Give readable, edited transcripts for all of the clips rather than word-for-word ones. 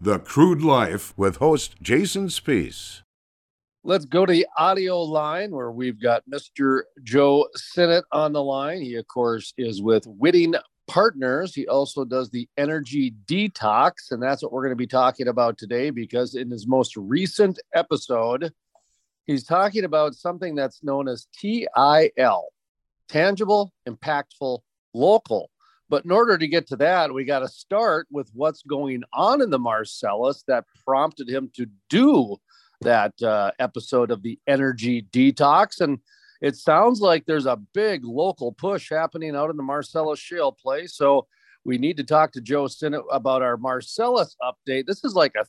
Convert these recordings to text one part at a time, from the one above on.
The Crude Life with host Jason Spiess. Let's go to the audio line where we've got Mr. Joe Sinnott on the line. He, of course, is with Whitting Partners. He also does the Energy Detox, and that's what we're going to be talking about today, because in his most recent episode, he's talking about something that's known as TIL, tangible, impactful, local. But in order to get to that, we got to start with what's going on in the Marcellus that prompted him to do that episode of the Energy Detox. And it sounds like there's a big local push happening out in the Marcellus shale play. So we need to talk to Joe Sinnott about our Marcellus update. This is like a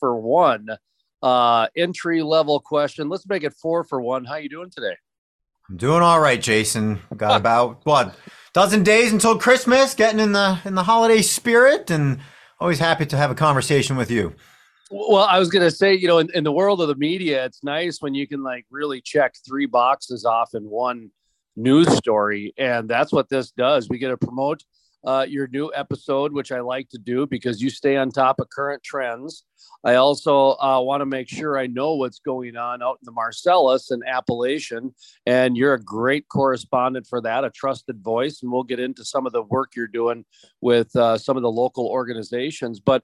3-for-1 entry level question. Let's make it 4-for-1. How you doing today? I'm doing all right, Jason. Got about dozen days until Christmas, getting in the holiday spirit, and always happy to have a conversation with you. Well, I was going to say, in the world of the media, it's nice when you can really check 3 boxes off in one news story. And that's what this does. We get to promote your new episode, which I like to do because you stay on top of current trends. I also want to make sure I know what's going on out in the Marcellus and Appalachian. And you're a great correspondent for that, a trusted voice. And we'll get into some of the work you're doing with some of the local organizations. But,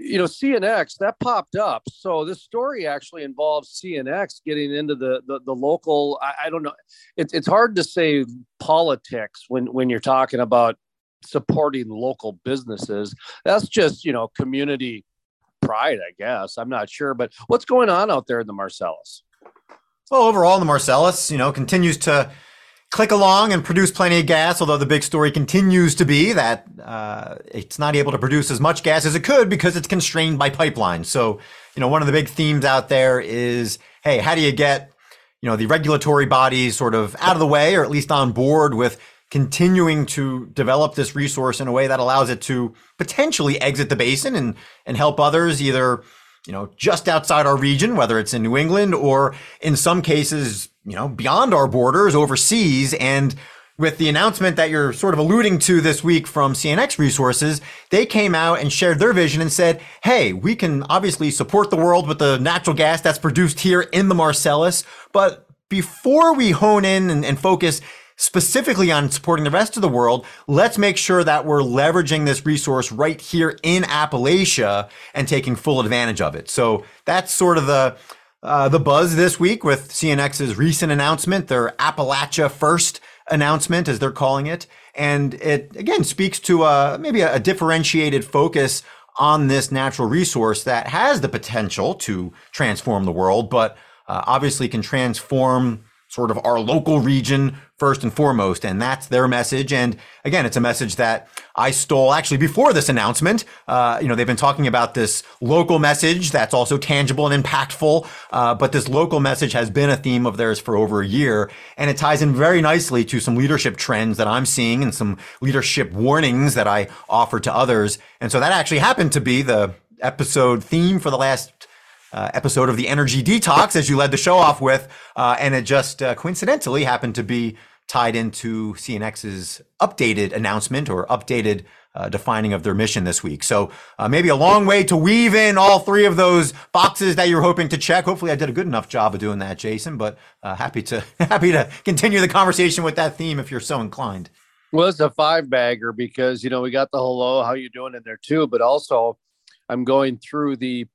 CNX, that popped up. So this story actually involves CNX getting into the local, I don't know. It's hard to say politics when you're talking about supporting local businesses. That's just, community pride, I guess. I'm not sure, but what's going on out there in the Marcellus? Well, overall, the Marcellus, continues to click along and produce plenty of gas, although the big story continues to be that it's not able to produce as much gas as it could because it's constrained by pipelines. So, one of the big themes out there is, hey, how do you get, the regulatory bodies sort of out of the way, or at least on board with continuing to develop this resource in a way that allows it to potentially exit the basin and help others either, just outside our region, whether it's in New England or in some cases, beyond our borders overseas. And with the announcement that you're sort of alluding to this week from CNX Resources, they came out and shared their vision and said, hey, we can obviously support the world with the natural gas that's produced here in the Marcellus. But before we hone in and focus specifically on supporting the rest of the world, let's make sure that we're leveraging this resource right here in Appalachia and taking full advantage of it. So that's sort of the buzz this week with CNX's recent announcement, their Appalachia First announcement, as they're calling it. And it, again, speaks to maybe a differentiated focus on this natural resource that has the potential to transform the world, but obviously can transform sort of our local region first and foremost. And that's their message. And again, it's a message that I stole actually before this announcement. They've been talking about this local message that's also tangible and impactful. But this local message has been a theme of theirs for over a year. And it ties in very nicely to some leadership trends that I'm seeing and some leadership warnings that I offer to others. And so that actually happened to be the episode theme for the last episode of the Energy Detox, as you led the show off with, and it just coincidentally happened to be tied into CNX's updated announcement or updated defining of their mission this week. So maybe a long way to weave in all 3 of those boxes that you're hoping to check. Hopefully I did a good enough job of doing that, Jason, but happy to continue the conversation with that theme if you're so inclined. Well, it's a 5-bagger because, we got the hello, how you doing in there too, but also I'm going through the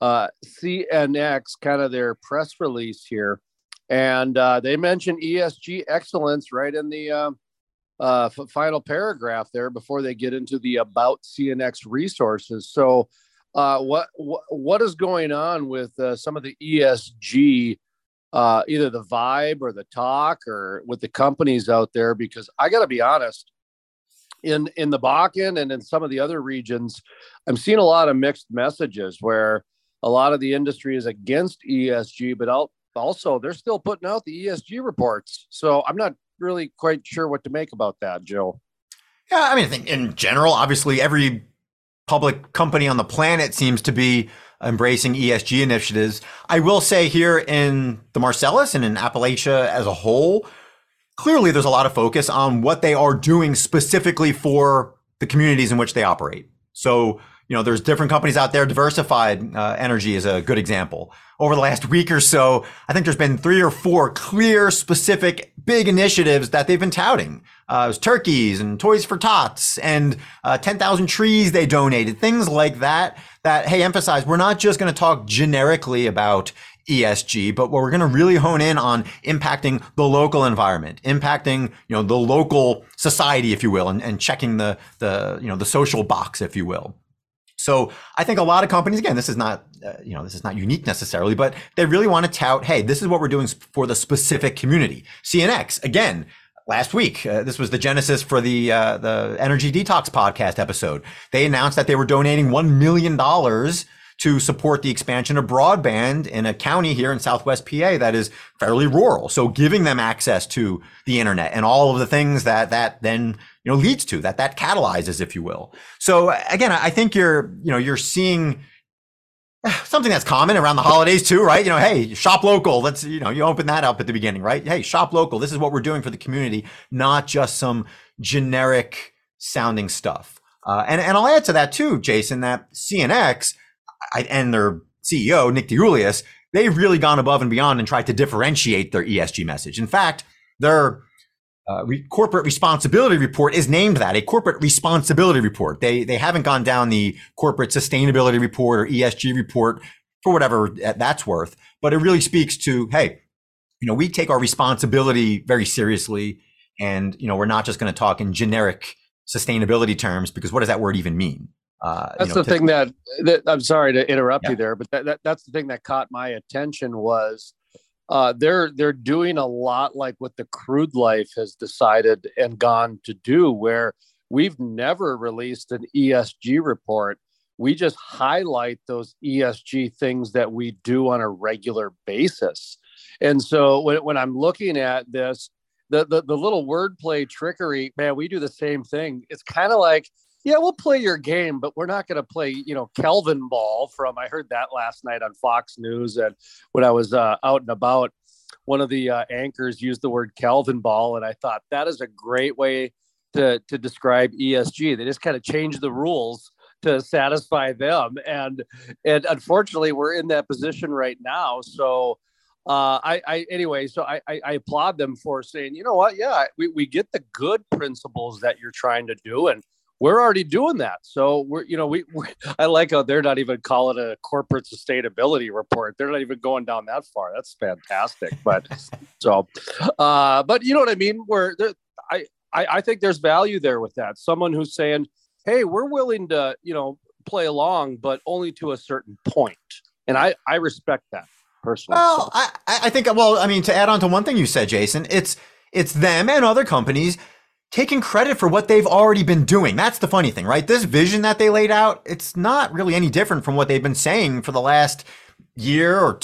CNX, kind of their press release here. And they mentioned ESG excellence right in the final paragraph there before they get into the about CNX resources. So what is going on with some of the ESG, either the vibe or the talk or with the companies out there? Because I got to be honest, in the Bakken and in some of the other regions, I'm seeing a lot of mixed messages where a lot of the industry is against ESG, but also they're still putting out the ESG reports. So I'm not really quite sure what to make about that, Joe. Yeah, I think in general, obviously every public company on the planet seems to be embracing ESG initiatives. I will say here in the Marcellus and in Appalachia as a whole, clearly there's a lot of focus on what they are doing specifically for the communities in which they operate. So, there's different companies out there. Diversified Energy is a good example. Over the last week or so, I think there's been 3 or 4 clear, specific, big initiatives that they've been touting. It was turkeys and Toys for Tots and 10,000 trees they donated, things like that, hey, emphasize, we're not just going to talk generically about ESG, but we're going to really hone in on impacting the local environment, impacting, the local society, if you will, and checking the social box, if you will. So I think a lot of companies, again, this is not unique necessarily, but they really want to tout, hey, this is what we're doing for the specific community. CNX, again, last week, this was the genesis for the Energy Detox podcast episode. They announced that they were donating $1 million to support the expansion of broadband in a county here in Southwest PA that is fairly rural. So giving them access to the internet and all of the things that then, leads to, that catalyzes, if you will. So again, I think you're seeing something that's common around the holidays too, right? Hey, shop local. Let's, you open that up at the beginning, right? Hey, shop local. This is what we're doing for the community, not just some generic sounding stuff. And I'll add to that too, Jason, that CNX, and their CEO, Nick DeIuliis, they've really gone above and beyond and tried to differentiate their ESG message. In fact, their corporate responsibility report is named that, a corporate responsibility report. They haven't gone down the corporate sustainability report or ESG report for whatever that's worth, but it really speaks to, hey, we take our responsibility very seriously, and we're not just going to talk in generic sustainability terms, because what does that word even mean? That's the thing that I'm sorry to interrupt you there, but that's the thing that caught my attention was they're doing a lot like what the Crude Life has decided and gone to do, where we've never released an ESG report. We just highlight those ESG things that we do on a regular basis. And so when I'm looking at this, the little wordplay trickery, man, we do the same thing. It's kind of like, yeah, we'll play your game, but we're not going to play, Kelvin ball from, I heard that last night on Fox News. And when I was out and about, one of the anchors used the word Kelvin ball. And I thought that is a great way to describe ESG. They just kind of change the rules to satisfy them. And unfortunately, we're in that position right now. So I applaud them for saying, you know what? Yeah, we get the good principles that you're trying to do. And we're already doing that. So I like how they're not even calling it a corporate sustainability report. They're not even going down that far. That's fantastic. But but you know what I mean? I think there's value there with that. Someone who's saying, hey, we're willing to, play along, but only to a certain point. And I respect that personally. Well, so. I think, to add on to one thing you said, Jason, it's them and other companies taking credit for what they've already been doing. That's the funny thing, right? This vision that they laid out, it's not really any different from what they've been saying for the last year or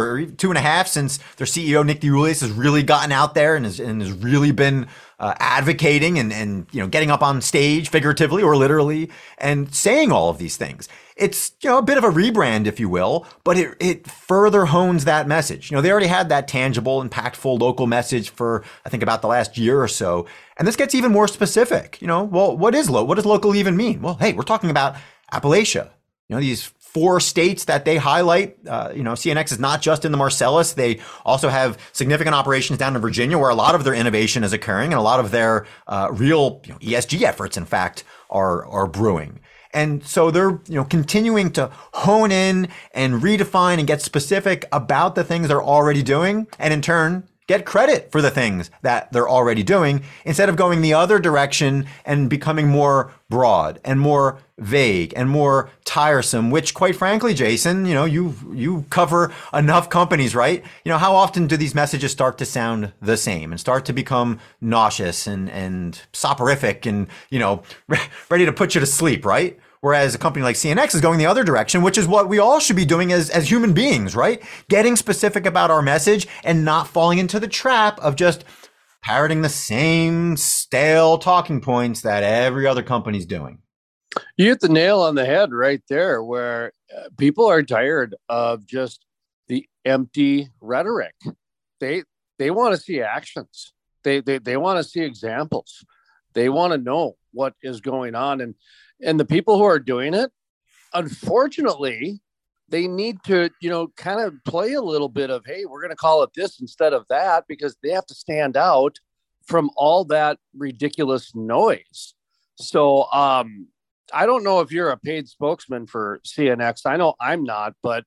2.5 since their CEO, Nick DeIuliis, has really gotten out there and has really been advocating and getting up on stage, figuratively or literally, and saying all of these things. It's a bit of a rebrand, if you will, but it further hones that message. They already had that tangible, impactful local message for, I think, about the last year or so. And this gets even more specific. What does local even mean? Well, hey, we're talking about Appalachia. These 4 states that they highlight. CNX is not just in the Marcellus. They also have significant operations down in Virginia, where a lot of their innovation is occurring and a lot of their real ESG efforts, in fact, are brewing. And so they're, continuing to hone in and redefine and get specific about the things they're already doing, and in turn, get credit for the things that they're already doing, instead of going the other direction and becoming more broad and more vague and more tiresome, which, quite frankly, Jason, you cover enough companies, right? How often do these messages start to sound the same and start to become nauseous and soporific and, ready to put you to sleep, right? Whereas a company like CNX is going the other direction, which is what we all should be doing as human beings, right? Getting specific about our message and not falling into the trap of just parroting the same stale talking points that every other company's doing. You hit the nail on the head right there, where people are tired of just the empty rhetoric. They want to see actions. They want to see examples. They want to know what is going on. And the people who are doing it, unfortunately, they need to, kind of play a little bit of, hey, we're going to call it this instead of that, because they have to stand out from all that ridiculous noise. So I don't know if you're a paid spokesman for CNX. I know I'm not, but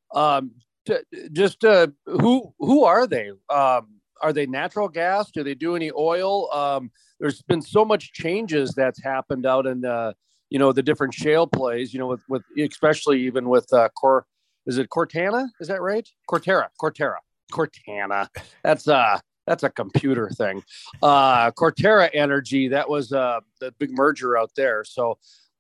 who are they? Are they natural gas? Do they do any oil? There's been so much changes that's happened out in the different shale plays, with especially even with is it Cortana? Is that right? Cortera. Cortana. That's a computer thing. Cortera Energy, that was the big merger out there. So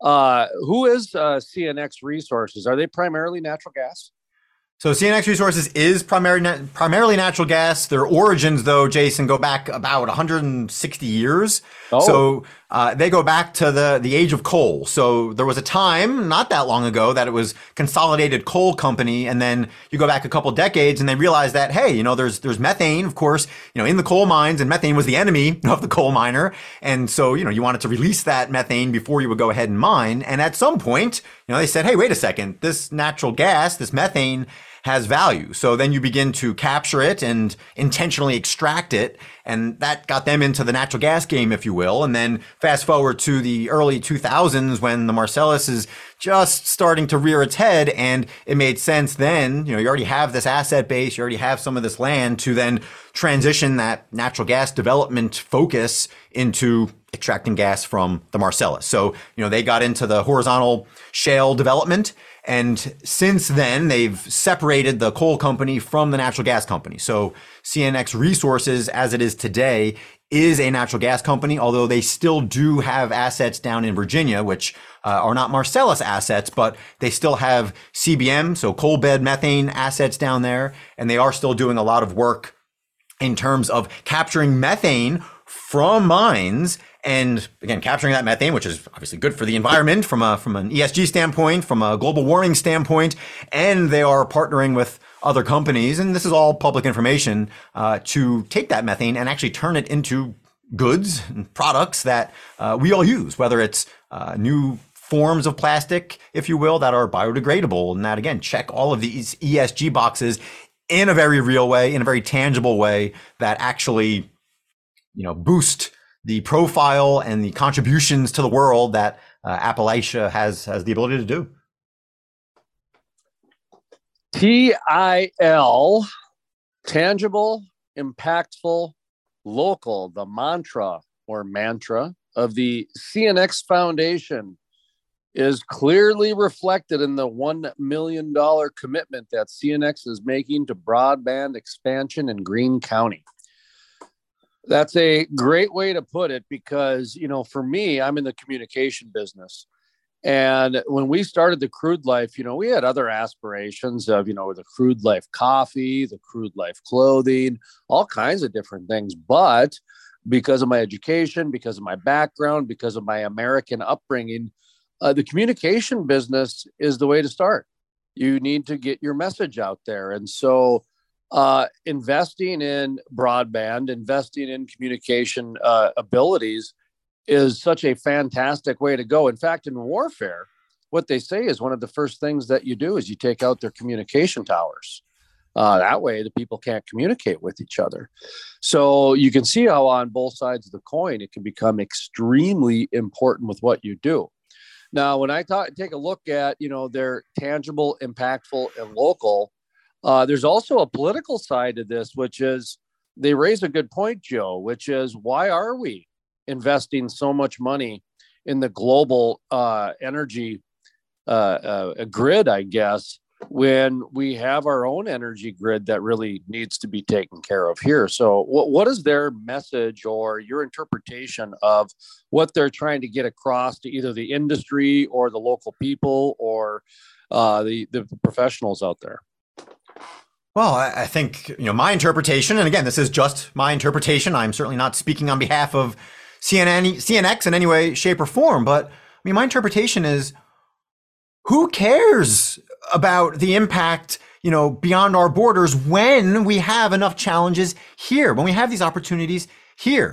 who is CNX Resources? Are they primarily natural gas? So CNX Resources is primarily natural gas. Their origins, though, Jason, go back about 160 years. Oh. So they go back to the age of coal. So there was a time not that long ago that it was Consolidated Coal Company, and then you go back a couple decades and they realized that, hey, there's methane, of course, in the coal mines, and methane was the enemy of the coal miner. And so, you wanted to release that methane before you would go ahead and mine. And at some point, they said, hey, wait a second, this natural gas, this methane has value. So then you begin to capture it and intentionally extract it. And that got them into the natural gas game, if you will. And then fast forward to the early 2000s when the Marcellus is just starting to rear its head. And it made sense then, you already have this asset base, you already have some of this land to then transition that natural gas development focus into extracting gas from the Marcellus. So, they got into the horizontal shale development. And since then, they've separated the coal company from the natural gas company. So CNX Resources, as it is today, is a natural gas company, although they still do have assets down in Virginia, which are not Marcellus assets, but they still have CBM, so coal bed methane assets down there. And they are still doing a lot of work in terms of capturing methane from mines. And again, capturing that methane, which is obviously good for the environment from an ESG standpoint, from a global warming standpoint, and they are partnering with other companies, and this is all public information, to take that methane and actually turn it into goods and products that we all use, whether it's new forms of plastic, if you will, that are biodegradable, and that again check all of these ESG boxes in a very real way, in a very tangible way that actually, boost the profile and the contributions to the world that Appalachia has the ability to do. TIL, tangible, impactful, local, the mantra of the CNX Foundation is clearly reflected in the $1 million commitment that CNX is making to broadband expansion in Greene County. That's a great way to put it because, for me, I'm in the communication business. And when we started the Crude Life, we had other aspirations of, the Crude Life coffee, the Crude Life clothing, all kinds of different things. But because of my education, because of my background, because of my American upbringing, the communication business is the way to start. You need to get your message out there. And so investing in broadband, investing in communication abilities is such a fantastic way to go. In fact, in warfare, what they say is one of the first things that you do is you take out their communication towers. That way, the people can't communicate with each other. So you can see how on both sides of the coin, it can become extremely important with what you do. Now, when I take a look at, their tangible, impactful, and local, there's also a political side to this, which is they raise a good point, Joe, which is why are we investing so much money in the global energy grid, I guess, when we have our own energy grid that really needs to be taken care of here. So what is their message or your interpretation of what they're trying to get across to either the industry or the local people or the professionals out there? Well, I think, my interpretation, and again, this is just my interpretation. I'm certainly not speaking on behalf of CNX in any way, shape, or form. But my interpretation is, who cares about the impact, beyond our borders when we have enough challenges here, when we have these opportunities here?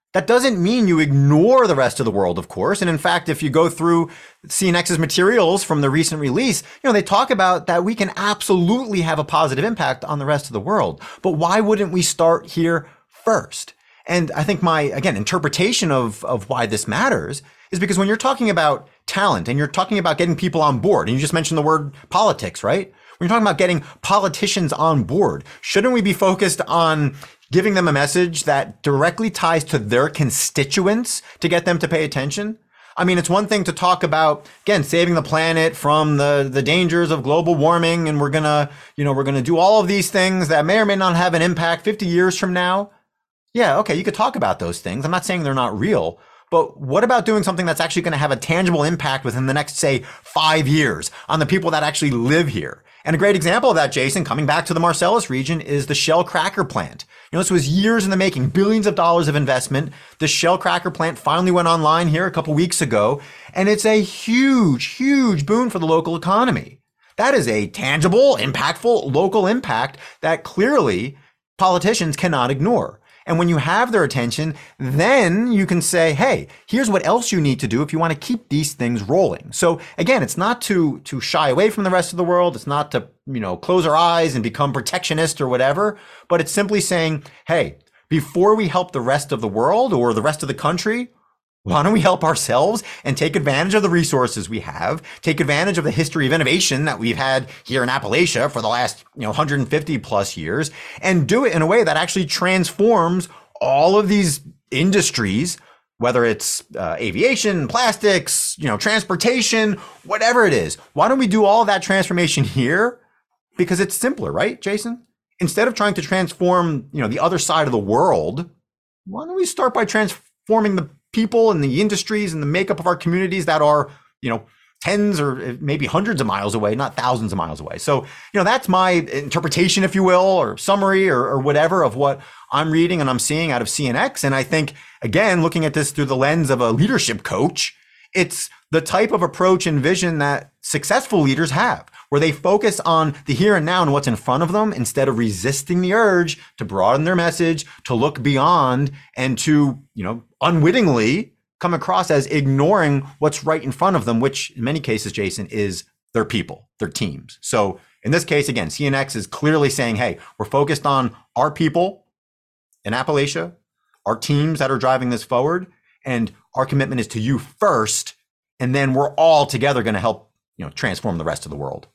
That doesn't mean you ignore the rest of the world, of course. And in fact, if you go through CNX's materials from the recent release, they talk about that we can absolutely have a positive impact on the rest of the world. But why wouldn't we start here first? And I think my, again, interpretation of why this matters is because when you're talking about talent and you're talking about getting people on board, and you just mentioned the word politics, right? When you're talking about getting politicians on board, shouldn't we be focused on giving them a message that directly ties to their constituents to get them to pay attention? I mean, it's one thing to talk about, again, saving the planet from the dangers of global warming, and we're gonna do all of these things that may or may not have an impact 50 years from now. Yeah, okay, you could talk about those things. I'm not saying they're not real, but what about doing something that's actually going to have a tangible impact within the next, say, 5 years on the people that actually live here? And a great example of that, Jason, coming back to the Marcellus region, is the Shell cracker plant. This was years in the making, billions of dollars of investment. The Shell cracker plant finally went online here a couple weeks ago, and it's a huge, huge boon for the local economy. That is a tangible, impactful local impact that clearly politicians cannot ignore. And when you have their attention, then you can say, hey, here's what else you need to do if you want to keep these things rolling. So again, it's not to shy away from the rest of the world. It's not to, close our eyes and become protectionist or whatever, but it's simply saying, hey, before we help the rest of the world or the rest of the country, why don't we help ourselves and take advantage of the resources we have, take advantage of the history of innovation that we've had here in Appalachia for the last 150 plus years, and do it in a way that actually transforms all of these industries, whether it's aviation, plastics, transportation, whatever it is. Why don't we do all that transformation here? Because it's simpler, right, Jason? Instead of trying to transform, the other side of the world, why don't we start by transforming the people and the industries and the makeup of our communities that are, tens or maybe hundreds of miles away, not thousands of miles away. So, that's my interpretation, if you will, or summary or whatever of what I'm reading and I'm seeing out of CNX. And I think, again, looking at this through the lens of a leadership coach, it's the type of approach and vision that successful leaders have, where they focus on the here and now and what's in front of them instead of resisting the urge to broaden their message, to look beyond, and to, unwittingly come across as ignoring what's right in front of them, which in many cases, Jason, is their people, their teams. So in this case, again, CNX is clearly saying, hey, we're focused on our people in Appalachia, our teams that are driving this forward, and our commitment is to you first, and then we're all together going to help, transform the rest of the world.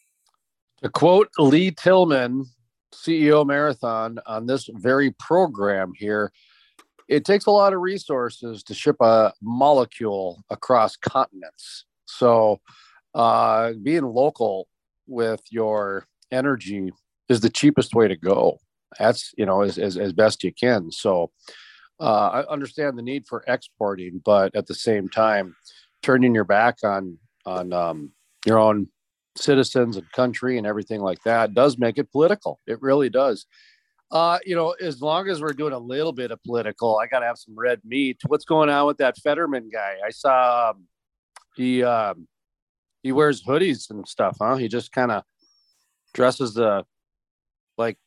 To quote Lee Tillman, CEO Marathon, on this very program here, it takes a lot of resources to ship a molecule across continents. So being local with your energy is the cheapest way to go. That's, as best you can. So I understand the need for exporting, but at the same time, turning your back on your own citizens and country and everything like that does make it political. It really does. As long as we're doing a little bit of political, I got to have some red meat. What's going on with that Fetterman guy? I saw he wears hoodies and stuff, huh? He just kind of dresses like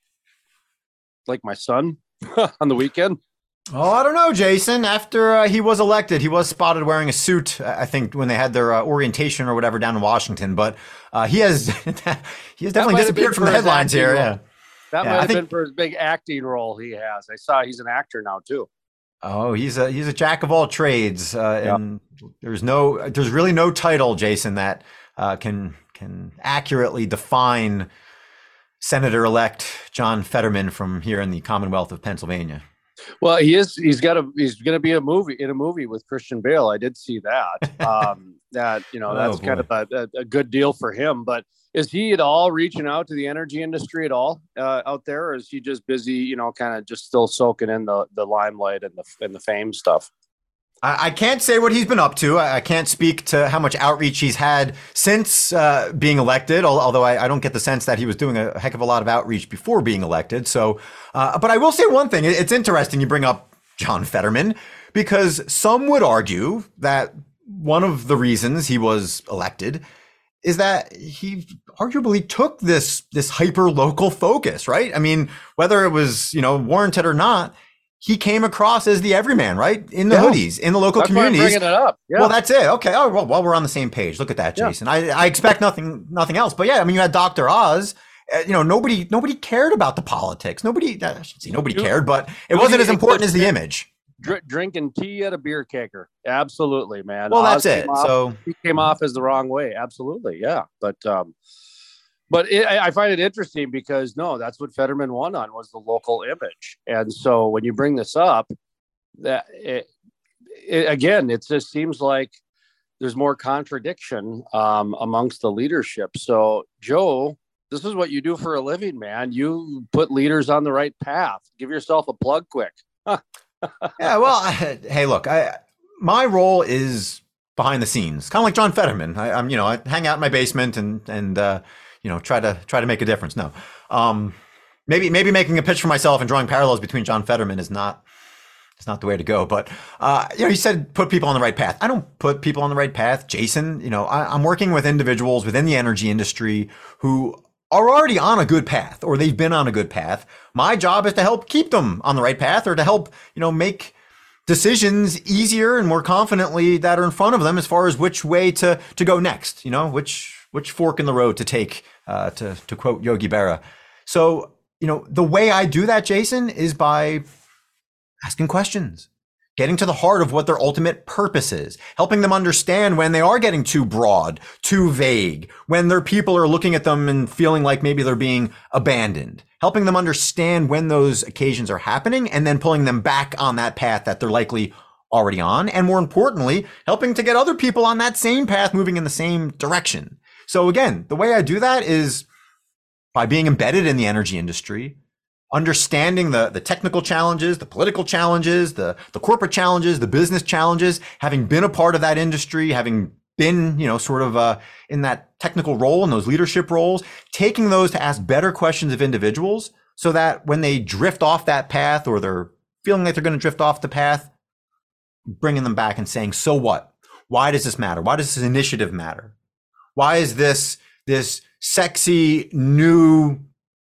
my son on the weekend. Oh, I don't know, Jason. After he was elected, he was spotted wearing a suit, I think, when they had their orientation or whatever down in Washington. But he has definitely disappeared from the headlines here. Yeah. That might have been for his big acting role he has. I saw he's an actor now too. Oh, he's a jack of all trades, and there's really no title, Jason, that can accurately define Senator-elect John Fetterman from here in the Commonwealth of Pennsylvania. Well, he's going to be in a movie with Christian Bale. I did see that. That's kind of a good deal for him. But is he at all reaching out to the energy industry at all out there, or is he just busy, kind of just still soaking in the limelight and the fame stuff? I can't say what he's been up to. I can't speak to how much outreach he's had since being elected, although I don't get the sense that he was doing a heck of a lot of outreach before being elected. So, but I will say one thing. It's interesting you bring up John Fetterman, because some would argue that one of the reasons he was elected is that he arguably took this hyper local focus, right? I mean, whether it was, warranted or not, he came across as the everyman, right? In the hoodies, in the local communities. Why I'm bringing it up. Yeah. Well, that's it. Okay. Oh, well, we're on the same page. Look at that, Jason. Yeah. I expect nothing else. But yeah, I mean, you had Dr. Oz. Nobody cared about the politics. Nobody cared, but it wasn't as important as the image. Drinking tea at a beer kegger. Absolutely, man. Well, that's it. So he came off as the wrong way. Absolutely. Yeah. But I find it interesting because that's what Fetterman won on, was the local image. And so when you bring this up, that again, it just seems like there's more contradiction amongst the leadership. So Joe, this is what you do for a living, man. You put leaders on the right path. Give yourself a plug quick. Yeah, well, hey, look, my role is behind the scenes, kind of like John Fetterman. I hang out in my basement and try to make a difference. No, maybe making a pitch for myself and drawing parallels between John Fetterman is not the way to go. But he said put people on the right path. I don't put people on the right path, Jason. I'm working with individuals within the energy industry who are already on a good path, or they've been on a good path. My job is to help keep them on the right path, or to help, make decisions easier and more confidently that are in front of them as far as which way to go next, which fork in the road to take, to quote Yogi Berra. So, the way I do that, Jason, is by asking questions, getting to the heart of what their ultimate purpose is, helping them understand when they are getting too broad, too vague, when their people are looking at them and feeling like maybe they're being abandoned, helping them understand when those occasions are happening, and then pulling them back on that path that they're likely already on. And more importantly, helping to get other people on that same path moving in the same direction. So again, the way I do that is by being embedded in the energy industry, understanding the technical challenges, the political challenges, the corporate challenges, the business challenges, having been a part of that industry, having been, in that technical role, in those leadership roles, taking those to ask better questions of individuals so that when they drift off that path, or they're feeling like they're going to drift off the path, bringing them back and saying, so what? Why does this matter? Why does this initiative matter? Why is this sexy new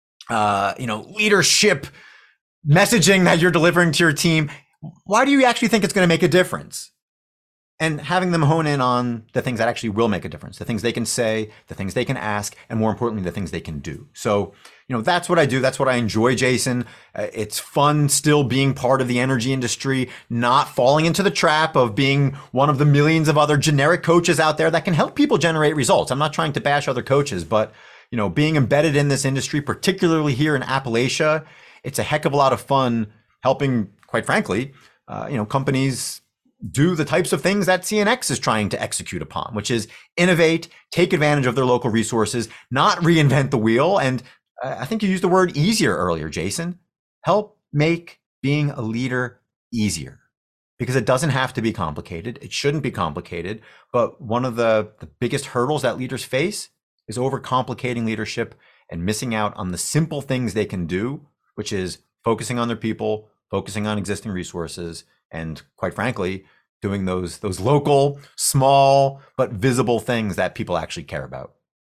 leadership messaging that you're delivering to your team, why do you actually think it's going to make a difference? And having them hone in on the things that actually will make a difference, the things they can say, the things they can ask, and more importantly, the things they can do. So, that's what I do. That's what I enjoy, Jason. It's fun still being part of the energy industry, not falling into the trap of being one of the millions of other generic coaches out there that can help people generate results. I'm not trying to bash other coaches, but being embedded in this industry, particularly here in Appalachia, it's a heck of a lot of fun helping, quite frankly, companies do the types of things that CNX is trying to execute upon, which is innovate, take advantage of their local resources, not reinvent the wheel. And I think you used the word easier earlier, Jason. Help make being a leader easier, because it doesn't have to be complicated. It shouldn't be complicated. But one of the biggest hurdles that leaders face is overcomplicating leadership and missing out on the simple things they can do, which is focusing on their people, focusing on existing resources, and quite frankly, doing those local, small, but visible things that people actually care about.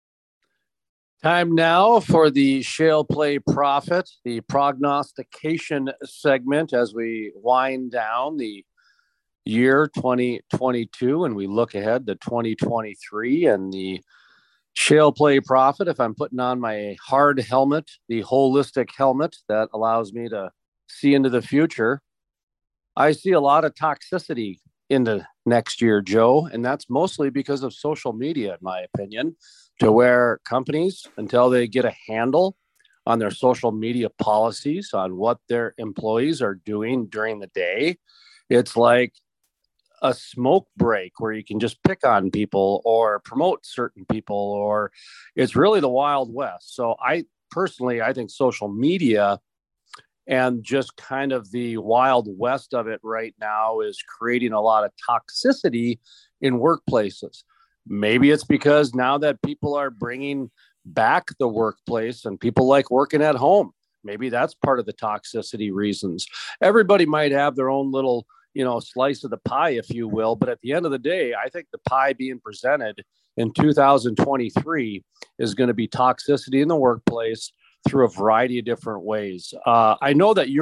Time now for the Shale Play Profit, the prognostication segment, as we wind down the year 2022 and we look ahead to 2023 and the Shale Play Profit. If I'm putting on my hard helmet, the holistic helmet that allows me to see into the future, I see a lot of toxicity into next year, Joe, and that's mostly because of social media, in my opinion, to where companies, until they get a handle on their social media policies, on what their employees are doing during the day, it's like a smoke break where you can just pick on people or promote certain people, or it's really the Wild West. So I think social media and just kind of the Wild West of it right now is creating a lot of toxicity in workplaces. Maybe it's because now that people are bringing back the workplace and people like working at home, maybe that's part of the toxicity reasons. Everybody might have their own little, slice of the pie, if you will. But at the end of the day, I think the pie being presented in 2023 is going to be toxicity in the workplace through a variety of different ways. I know that you're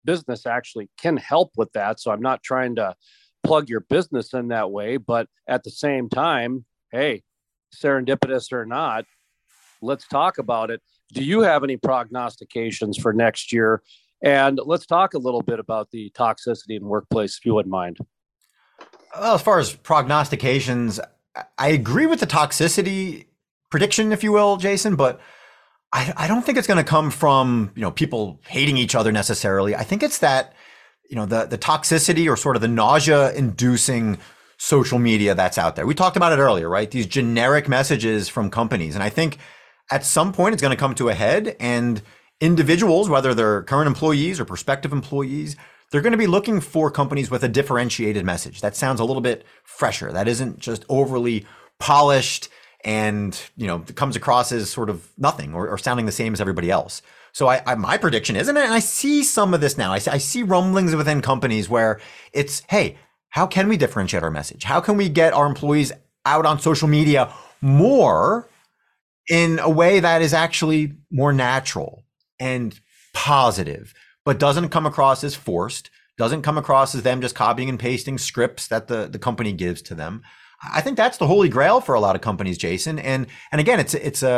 business actually can help with that. So I'm not trying to plug your business in that way, but at the same time, hey, serendipitous or not, let's talk about it. Do you have any prognostications for next year? And let's talk a little bit about the toxicity in workplace, if you wouldn't mind. Well, as far as prognostications, I agree with the toxicity prediction, if you will, Jason, but I don't think it's going to come from, people hating each other necessarily. I think it's that, the toxicity or sort of the nausea inducing social media that's out there. We talked about it earlier, right? These generic messages from companies. And I think at some point it's going to come to a head, and individuals, whether they're current employees or prospective employees, they're going to be looking for companies with a differentiated message. That sounds a little bit fresher. That isn't just overly polished and, comes across as sort of nothing or sounding the same as everybody else. So my prediction is, and I see some of this now, I see rumblings within companies where it's, hey, how can we differentiate our message? How can we get our employees out on social media more in a way that is actually more natural and positive, but doesn't come across as forced, doesn't come across as them just copying and pasting scripts that the company gives to them. I think that's the holy grail for a lot of companies, Jason. And again, it's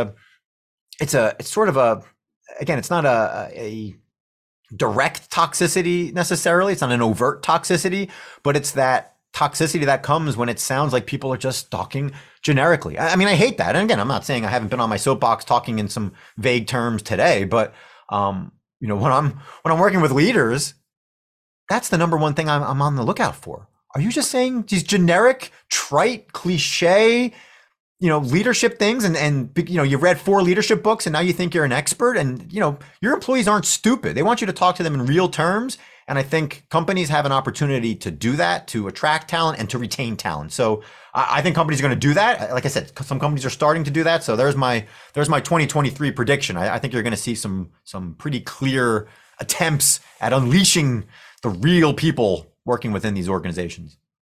sort of a, again, it's not a direct toxicity necessarily. It's not an overt toxicity, but it's that toxicity that comes when it sounds like people are just talking generically. I mean, I hate that. And again, I'm not saying I haven't been on my soapbox talking in some vague terms today, but when I'm working with leaders, that's the number one thing I'm on the lookout for. Are you just saying these generic, trite, cliche, leadership things and you've read 4 leadership books and now you think you're an expert, and your employees aren't stupid. They want you to talk to them in real terms. And I think companies have an opportunity to do that, to attract talent and to retain talent. So I think companies are going to do that. Like I said, some companies are starting to do that. So there's my 2023 prediction. I think you're going to see some pretty clear attempts at unleashing the real people working within these organizations.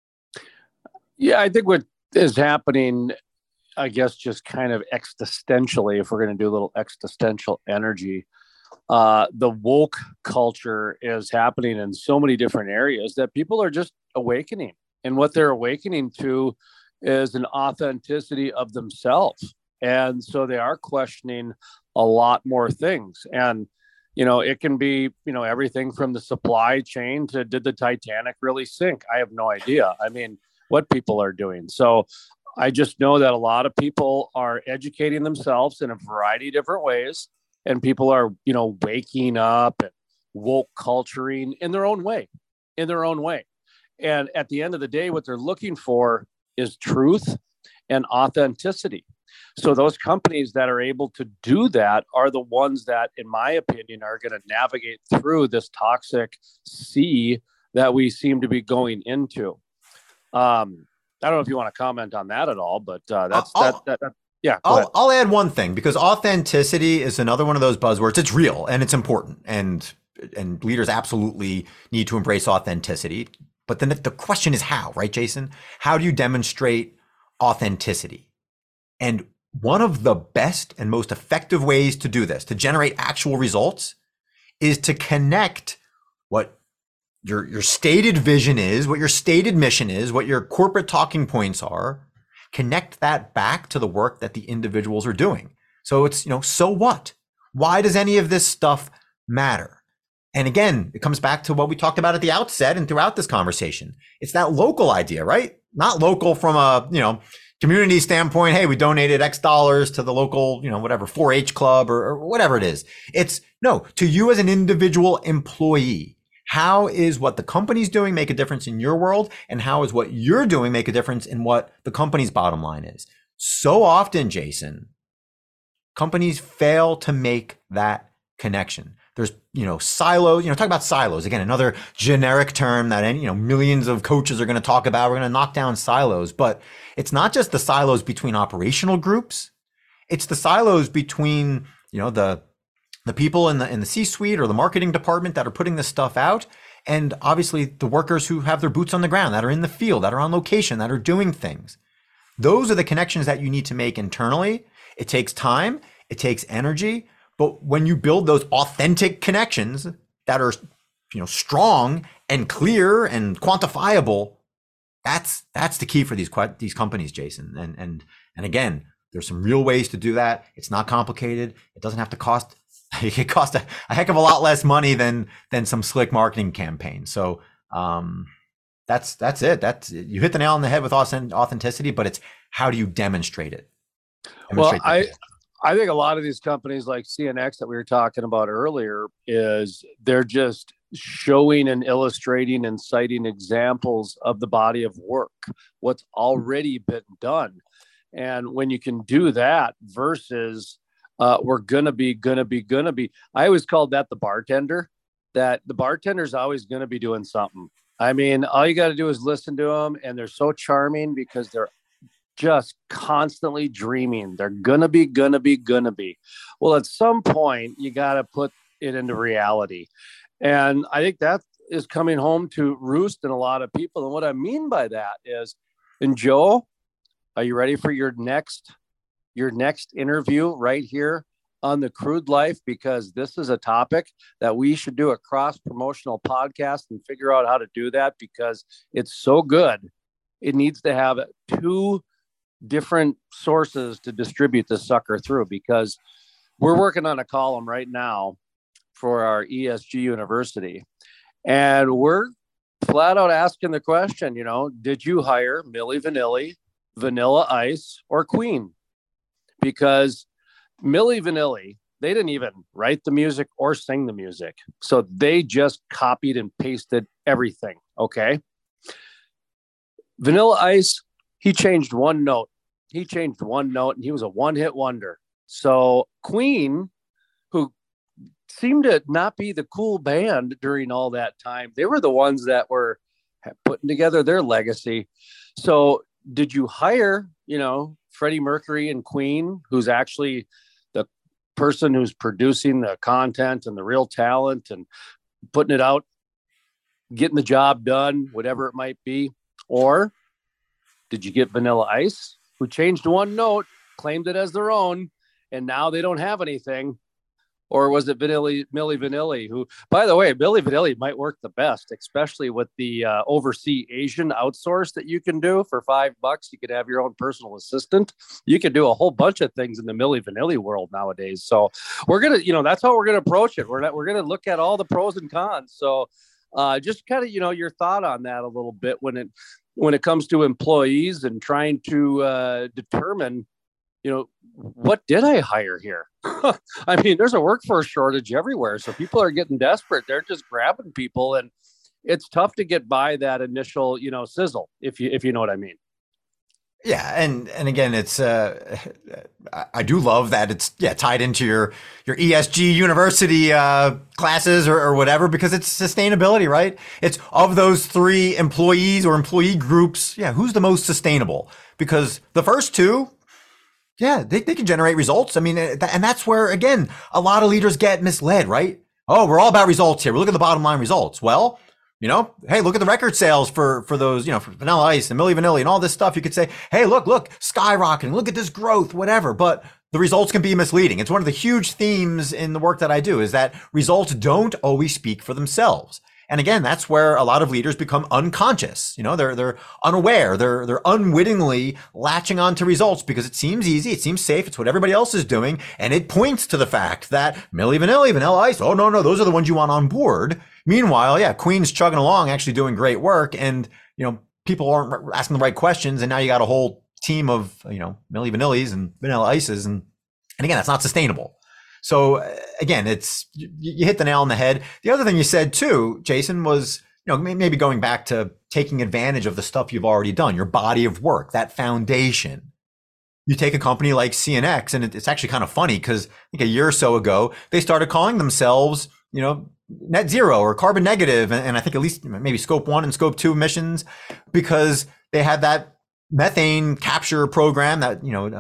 Yeah, I think what is happening, I guess, just kind of existentially, if we're going to do a little existential energy, the woke culture is happening in so many different areas that people are just awakening. And what they're awakening to is an authenticity of themselves. And so they are questioning a lot more things. And, it can be, everything from the supply chain to, did the Titanic really sink? I have no idea. I mean, what people are doing. So I just know that a lot of people are educating themselves in a variety of different ways. And people are, waking up and woke culturing in their own way. And at the end of the day, what they're looking for is truth and authenticity. So those companies that are able to do that are the ones that, in my opinion, are going to navigate through this toxic sea that we seem to be going into. I don't know if you want to comment on that at all, but yeah. I'll add one thing, because authenticity is another one of those buzzwords. It's real and it's important, and leaders absolutely need to embrace authenticity. But then the question is how, right, Jason? How do you demonstrate authenticity? And one of the best and most effective ways to do this, to generate actual results, is to connect what your stated vision is, what your stated mission is, what your corporate talking points are. Connect that back to the work that the individuals are doing. So it's, so what? Why does any of this stuff matter? And again, it comes back to what we talked about at the outset and throughout this conversation. It's that local idea, right? Not local from a, community standpoint. Hey, we donated X dollars to the local, whatever, 4-H club or whatever it is. It's no, to you as an individual employee. How is what the company's doing make a difference in your world? And how is what you're doing make a difference in what the company's bottom line is? So often, Jason, companies fail to make that connection. There's, silos, talk about silos. Again, another generic term that, millions of coaches are going to talk about. We're going to knock down silos, but it's not just the silos between operational groups. It's the silos between, the people in the C-suite or the marketing department that are putting this stuff out. And obviously the workers who have their boots on the ground, that are in the field, that are on location, that are doing things. Those are the connections that you need to make internally. It takes time. It takes energy. But when you build those authentic connections that are strong and clear and quantifiable, that's the key for these companies, Jason. And again, there's some real ways to do that. It's not complicated. It doesn't have to cost. It costs a heck of a lot less money than some slick marketing campaign. So that's it. You hit the nail on the head with authenticity, but it's how do you demonstrate it? I think a lot of these companies like CNX that we were talking about earlier is they're just showing and illustrating and citing examples of the body of work, what's already been done. And when you can do that versus we're gonna be, I always called that the bartender, that the bartender's always going to be doing something. I mean, all you got to do is listen to them, and they're so charming because they're just constantly dreaming. They're gonna be. Well, at some point, you got to put it into reality. And I think that is coming home to roost in a lot of people. And what I mean by that is, and Joe, are you ready for your next interview right here on the Crude Life? Because this is a topic that we should do a cross-promotional podcast and figure out how to do that, because it's so good. It needs to have 2 different sources to distribute this sucker through, because we're working on a column right now for our ESG University, and we're flat out asking the question, did you hire Milli Vanilli, Vanilla Ice, or Queen? Because Milli Vanilli, they didn't even write the music or sing the music, so they just copied and pasted everything. Okay, Vanilla Ice, he changed one note, and he was a one-hit wonder. So Queen, who seemed to not be the cool band during all that time, they were the ones that were putting together their legacy. So did you hire, Freddie Mercury and Queen, who's actually the person who's producing the content and the real talent and putting it out, getting the job done, whatever it might be? Or did you get Vanilla Ice, who changed one note, claimed it as their own, and now they don't have anything? Or was it Milli Vanilli, who, by the way, Milli Vanilli might work the best, especially with the overseas Asian outsource that you can do for $5. You could have your own personal assistant. You can do a whole bunch of things in the Milli Vanilli world nowadays. So we're going to, that's how we're going to approach it. We're going to look at all the pros and cons. So just kind of, your thought on that a little bit when it comes to employees and trying to determine, what did I hire here? I mean, there's a workforce shortage everywhere. So people are getting desperate. They're just grabbing people, and it's tough to get by that initial, sizzle, if you know what I mean. Yeah. And again, it's, I do love that it's tied into your ESG University, classes or whatever, because it's sustainability, right? It's of those 3 employees or employee groups. Yeah. Who's the most sustainable? Because the first 2, they can generate results. I mean, and that's where, again, a lot of leaders get misled, right? Oh, we're all about results here. We look at the bottom line results. Well, hey, look at the record sales for those, for Vanilla Ice and Milli Vanilli and all this stuff. You could say, hey, look, skyrocketing. Look at this growth, whatever. But the results can be misleading. It's one of the huge themes in the work that I do, is that results don't always speak for themselves. And again, that's where a lot of leaders become unconscious. They're unaware. They're unwittingly latching on to results because it seems easy. It seems safe. It's what everybody else is doing. And it points to the fact that Milli Vanilli, Vanilla Ice, oh, no, those are the ones you want on board. Meanwhile, Queen's chugging along, actually doing great work. And, people aren't asking the right questions. And now you got a whole team of, Milli Vanillis and Vanilla Ices. And again, that's not sustainable. So again, you hit the nail on the head. The other thing you said too, Jason, was, maybe going back to taking advantage of the stuff you've already done, your body of work, that foundation. You take a company like CNX, and it's actually kind of funny because I think a year or so ago, they started calling themselves, net zero or carbon negative. And I think at least maybe scope 1 and scope 2 emissions, because they had that methane capture program, that,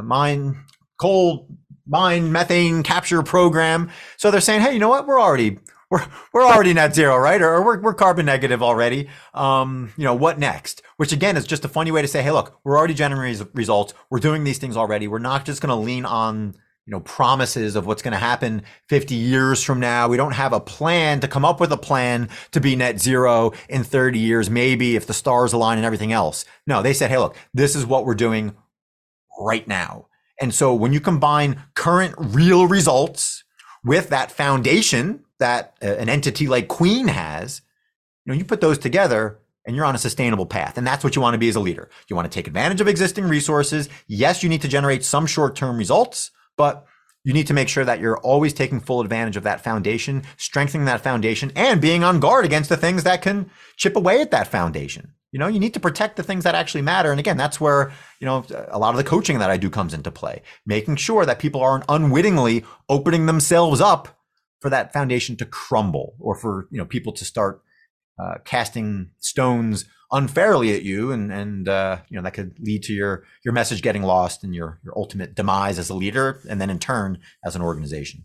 coal mine methane capture program. So they're saying, hey, you know what? We're already net zero, right? Or we're carbon negative already. What next? Which again is just a funny way to say, hey, look, we're already generating results. We're doing these things already. We're not just going to lean on promises of what's going to happen 50 years from now. We don't have a plan to come up with a plan to be net zero in 30 years, maybe if the stars align and everything else. No, they said, hey, look, this is what we're doing right now. And so when you combine current real results with that foundation that an entity like Queen has, you put those together and you're on a sustainable path. And that's what you want to be as a leader. You want to take advantage of existing resources. Yes, you need to generate some short-term results, but you need to make sure that you're always taking full advantage of that foundation, strengthening that foundation, and being on guard against the things that can chip away at that foundation. You need to protect the things that actually matter. And again, that's where, a lot of the coaching that I do comes into play, making sure that people aren't unwittingly opening themselves up for that foundation to crumble, or for, people to start casting stones unfairly at you, and that could lead to your message getting lost and your ultimate demise as a leader, and then in turn as an organization.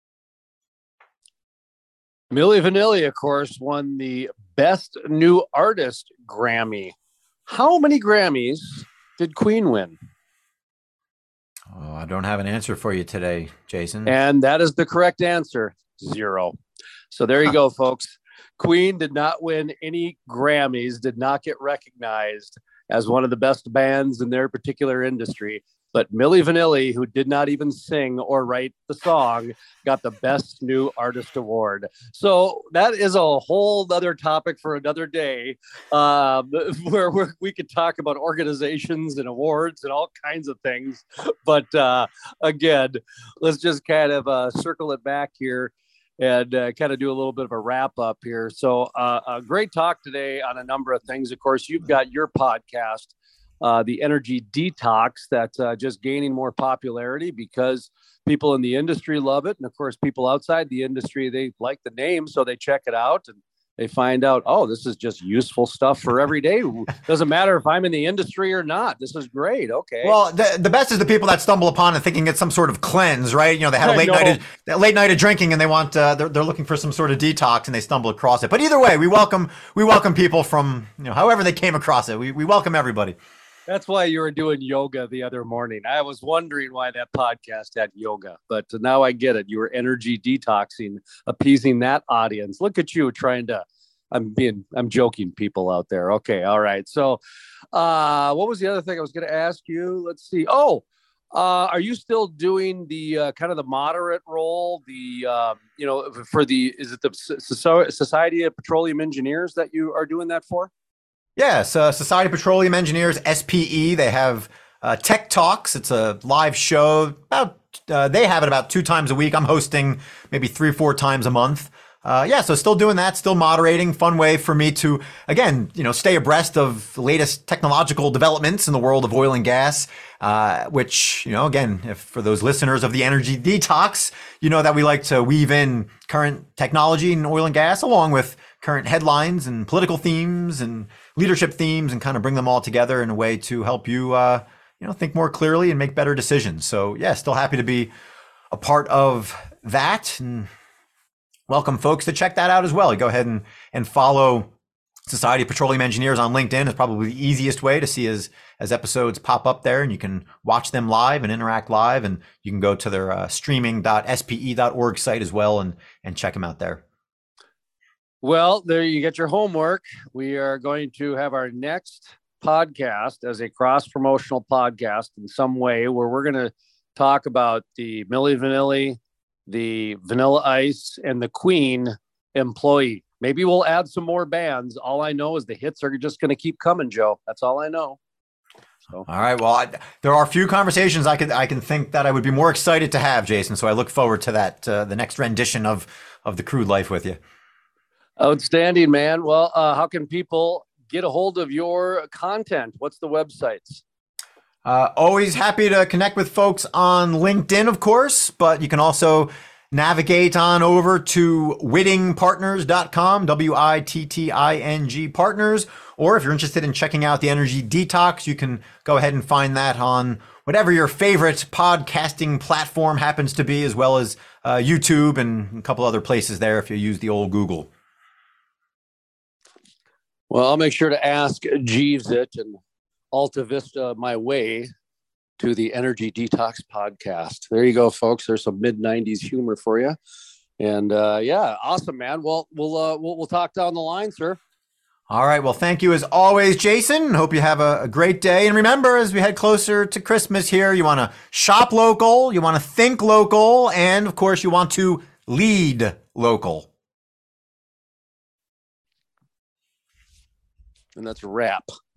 Milli Vanilli, of course, won the Best New Artist Grammy. How many Grammys did Queen win? Oh, I don't have an answer for you today, Jason. And that is the correct answer, 0. So there you go, folks. Queen did not win any Grammys, did not get recognized as one of the best bands in their particular industry. But Milli Vanilli, who did not even sing or write the song, got the Best New Artist Award. So that is a whole other topic for another day, where we could talk about organizations and awards and all kinds of things. But again, let's just kind of circle it back here and kind of do a little bit of a wrap up here. So a great talk today on a number of things. Of course, you've got your podcast, the Energy Detox, that's just gaining more popularity because people in the industry love it. And of course, people outside the industry, they like the name, so they check it out and they find out, oh, this is just useful stuff for every day. Doesn't matter if I'm in the industry or not. This is great. Okay. Well, the best is the people that stumble upon it thinking it's some sort of cleanse, right? They had a late night of drinking and they want they're looking for some sort of detox and they stumble across it. But either way, we welcome people from however they came across it. We welcome everybody. That's why you were doing yoga the other morning. I was wondering why that podcast had yoga, but now I get it. You were energy detoxing, appeasing that audience. Look at you trying to, I'm joking, people out there. Okay. All right. So what was the other thing I was going to ask you? Let's see. Oh, are you still doing the kind of the moderate role, for is it the Society of Petroleum Engineers that you are doing that for? Yes, Society of Petroleum Engineers, SPE. They have Tech Talks. It's a live show. They have it about 2 times a week. I'm hosting maybe 3 or 4 times a month. So still doing that, still moderating. Fun way for me to, again, stay abreast of the latest technological developments in the world of oil and gas, which, again, if for those listeners of the Energy Detox, that we like to weave in current technology in oil and gas along with current headlines and political themes and leadership themes, and kind of bring them all together in a way to help you, think more clearly and make better decisions. So yeah, still happy to be a part of that, and welcome folks to check that out as well. Go ahead and follow Society of Petroleum Engineers on LinkedIn. Is probably the easiest way to see as episodes pop up there, and you can watch them live and interact live, and you can go to their streaming.spe.org site as well and check them out there. Well, there you get your homework. We are going to have our next podcast as a cross-promotional podcast in some way, where we're going to talk about the Milli Vanilli, the Vanilla Ice, and the Queen employee. Maybe we'll add some more bands. All I know is the hits are just going to keep coming, Joe. That's all I know. So. All right. Well, there are a few conversations I can think that I would be more excited to have, Jason. So I look forward to that, the next rendition of the Crude Life with you. Outstanding, man. Well, how can people get a hold of your content? What's the websites? Always happy to connect with folks on LinkedIn, of course, but you can also navigate on over to wittingpartners.com, WITTING partners. Or if you're interested in checking out the Energy Detox, you can go ahead and find that on whatever your favorite podcasting platform happens to be, as well as YouTube and a couple other places there if you use the old Google. Well, I'll make sure to ask Jeeves it and Alta Vista my way to the Energy Detox Podcast. There you go, folks. There's some mid-90s humor for you. And yeah, awesome, man. Well, we'll talk down the line, sir. All right. Well, thank you as always, Jason. Hope you have a great day. And remember, as we head closer to Christmas here, you want to shop local, you want to think local, and of course, you want to lead local. And that's a wrap.